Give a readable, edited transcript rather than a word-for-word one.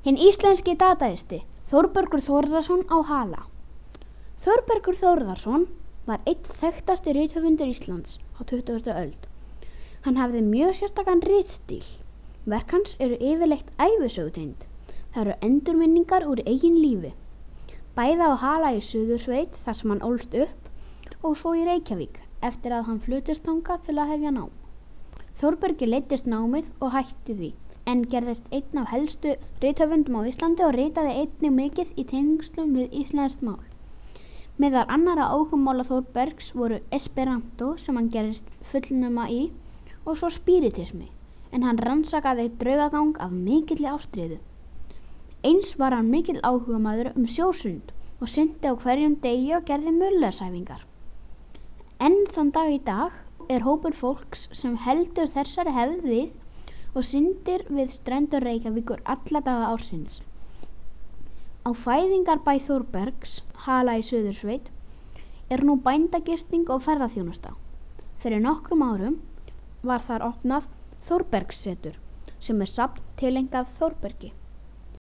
Hinn íslenski dataisti Þórbergur Þórðarson á Hala. Þórbergur Þórðarson var einn þekktasti rithöfundur Íslands á 20. öld. Hann hafði mjög sérstakan ritstíl. Verk hans eru yfirleitt ævisögutengd. Það eru endurminningar úr eigin lífi. Bæði á Hala í Suðursveit þar sem hann ólst upp og svo í Reykjavík eftir að hann fluttist þangað til að hefja nám. Þórbergi leiddist námið og hætti því, en gerðist einn af helstu rithöfundum á Íslandi og ritaði einnig mikið í tengslum við íslenskt mál. Meðal annarra áhugamála Þórbergs voru esperanto sem hann gerðist fullnuma í og svo spiritismi, en hann rannsakaði draugagang af mikilli ástríðu. Eins var hann mikill áhugamaður sjósund og synti á hverjum degi og gerði mullersæfingar. Enn þann dag í dag er hópur fólks sem heldur þessari hefð við og syndir við strendur Reykjavíkur alla daga ársins. Á fæðingarbæ Þórbergs, Hala í Suðursveit, er nú bændagisting og ferðaþjónusta. Fyrir nokkrum árum var þar opnað Þórbergssetur sem er safn tileinkað Þórbergi.